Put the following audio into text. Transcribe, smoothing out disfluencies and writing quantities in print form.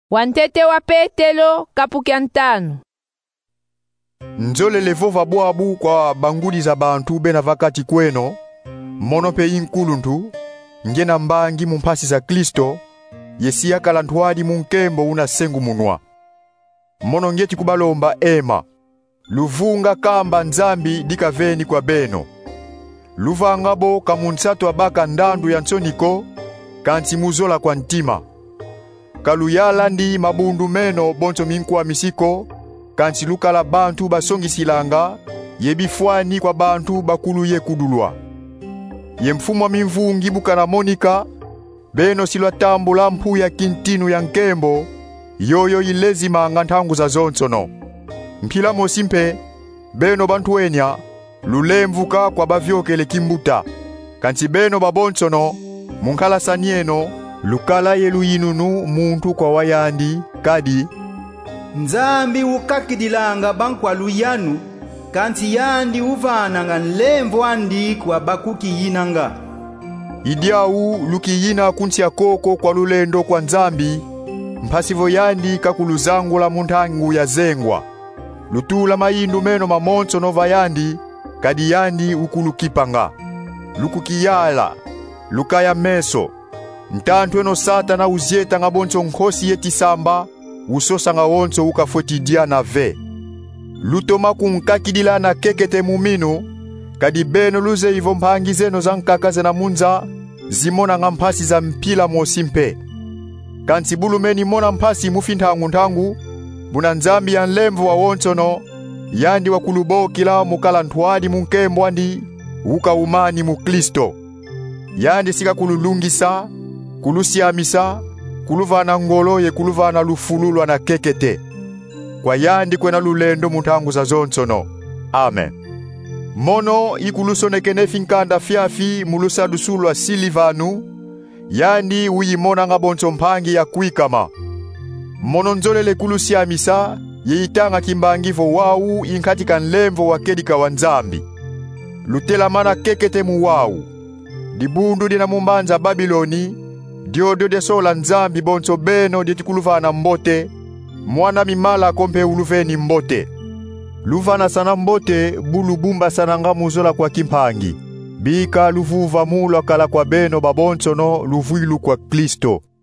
Wantete wa Petelo kapukia 5. Nzole levo vabwabu kwa banguli za bantu bena vakati kweno, mono pe inkuluntu, ngena mbangi mumpasi za Kristo, yesia kalantwadi munkembo una sengu munwa. Mono ngeti kubalomba ema, luvunga kamba nzambi dikaveni kwa beno. Luvangabo kamunsato abaka ndandu ya nsoniko, kanti muzola kwa ntima. Kaluyala ndi mabundu meno bonto minkwa misiko, kanti lukala bantu basongi silanga, yebifwani kwa bantu bakuluye kudulwa. Ye mfumu wa mimvungi bukana Monika, beno silwa tambula mpu ya kintinu ya nkembo, yoyo ilezima ngantangu za zonsono. Mpila mosimpe, beno bantu wenya, lulemvuka kwa bavyokele kimbuta, kanti beno babonsono, munkala sanieno, lukala yelu yinunu muntu kwa wayandi, kadi. Nzambi ukakidilanga bankwa luyanu, kanti yandi uvananga nlemvo andi kwa bakuki yinanga. Idiau lukiyina kuntia koko kwa lulendo kwa nzambi, mpasivo yandi kakuluzangu la muntangu ya zengwa. Lutula mayindu meno mamonso nova yandi, kadi yandi ukulukipanga. Lukukiyala, lukaya meso, ntantu eno sata na uzieta nga bonso nkosi yeti samba, usosa nga wonso ukafwetidia na ve. Lutoma kunkakidila na kekete muminu, kadi beno luze hivyo mpangi zeno za nkakaze na munza, zimona nga mpasi za mpila mosimpe. Kanti bulumeni mona mpasi mufintangu ntangu, buna nzambi ya nlemvu wa wonsono, yandi wa kulubo kila mukala ntwadi munkembo andi, uka umani mu Kristo. Yandi sika kululungisa, kulusiamisa, kuluvana ngolo ye kuluvana lufululwa na kekete. Kwa yandi kwena lulendo mutangu za zonsono. Amen. Mono ikulusonekene finkanda fiafi mulusa dusulwa silivanu, yandi uyimona nga bonso mpangi ya kuikama. Mono nzolele kulusiamisa, ye itanga kimbangivo wau inkatika nlemvo wakedika wanzambi. Lutela mana kekete mu wau. Dibundu dina mumbanza Babiloni, diodo de sola nzambi bonso beno detikuluvana mbote, mwana mimala kompe uluveni mbote. Luvana sana mbote bulu bumba sana nga muzola kwa kimpangi. Bika luvuva mula kala kwa beno babonso no luvuilu kwa Kristo.